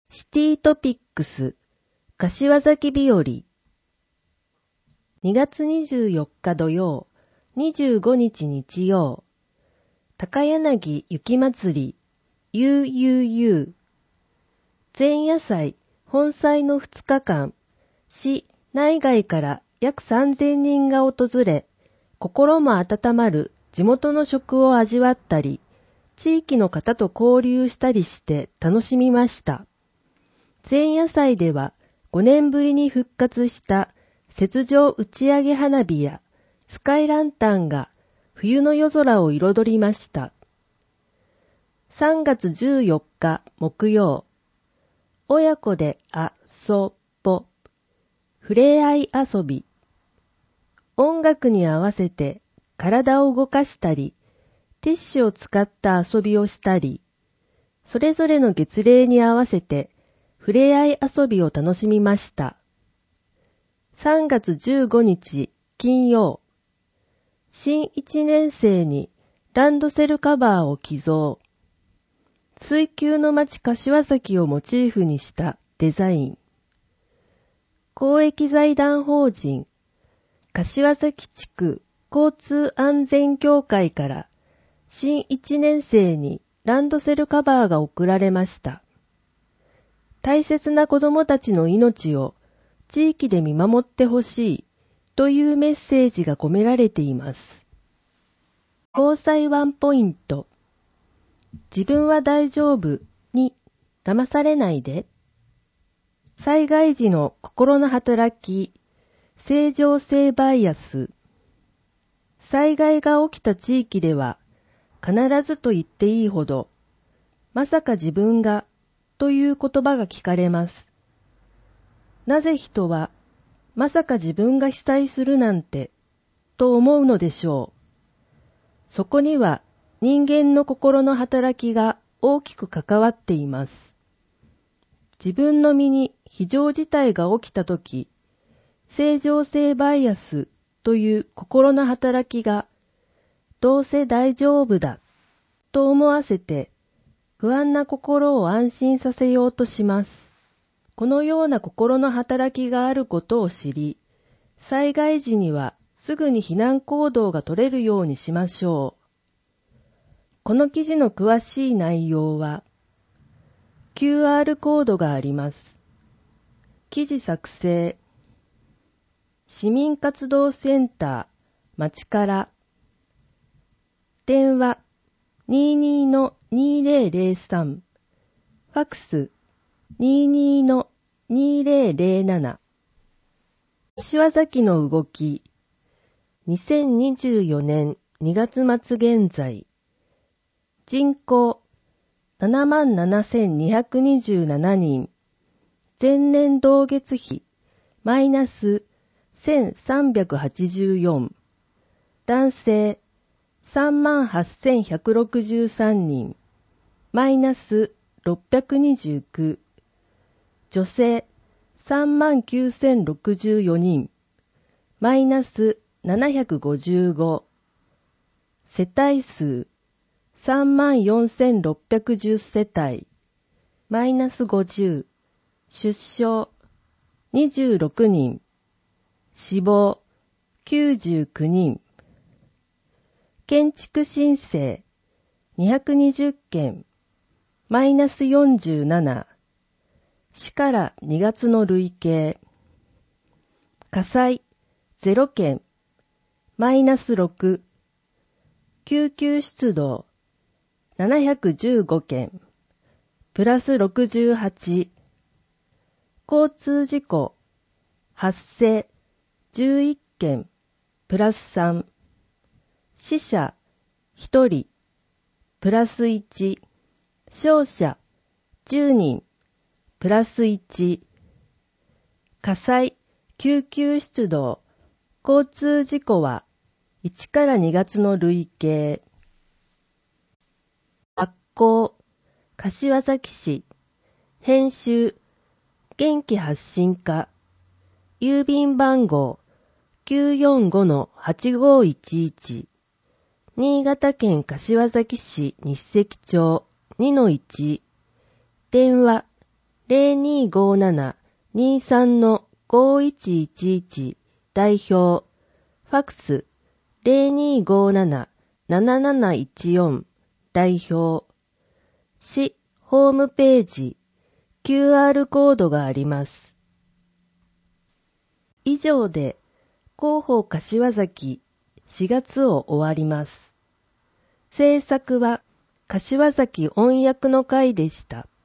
シティトピックス柏崎日和2月24日土曜25日日曜高柳雪まつり UUU 前夜祭本祭の2日間市内外から約3000人が訪れ心も温まる地元の食を味わったり地域の方と交流したりして楽しみました。前夜祭では5年ぶりに復活した雪上打ち上げ花火やスカイランタンが冬の夜空を彩りました。3月14日木曜、親子で遊ぼ、ふれあい遊び。音楽に合わせて体を動かしたり、ティッシュを使った遊びをしたり、それぞれの月齢に合わせてふれあい遊びを楽しみました。3月15日金曜、新1年生にランドセルカバーを寄贈。水球の町柏崎をモチーフにしたデザイン。公益財団法人柏崎地区交通安全協会から新1年生にランドセルカバーが贈られました。大切な子供たちの命を地域で見守ってほしいというメッセージが込められています。防災ワンポイント。自分は大丈夫に騙されないで。災害時の心の働き、正常性バイアス。災害が起きた地域では必ずと言っていいほど、まさか自分がという言葉が聞かれます。なぜ人はまさか自分が被災するなんてと思うのでしょう。そこには人間の心の働きが大きく関わっています。自分の身に非常事態が起きたとき、正常性バイアスという心の働きがどうせ大丈夫だと思わせて不安な心を安心させようとします。このような心の働きがあることを知り、災害時にはすぐに避難行動が取れるようにしましょう。この記事の詳しい内容は QR コードがあります。記事作成市民活動センター町から電話 22-2003 ファクス 22-2007 柏崎の動き2024年2月末現在人口 77,227 人前年同月比マイナス1384男性38,163 人マイナス629女性39,064 人マイナス755世帯数34,610 世帯マイナス50出生26人死亡99人建築申請220件マイナス47市から2月の累計火災0件マイナス6救急出動715件プラス68交通事故発生11件プラス3死者1人プラス1傷者10人プラス1火災救急出動交通事故は1から2月の累計発行柏崎市編集元気発信課郵便番号 945-8511 新潟県柏崎市日石町 2-1 電話 0257-23-5111代表、ファックス0257-7714代表、市ホームページ QR コードがあります。以上で広報柏崎4月を終わります。制作は柏崎音訳の会でした。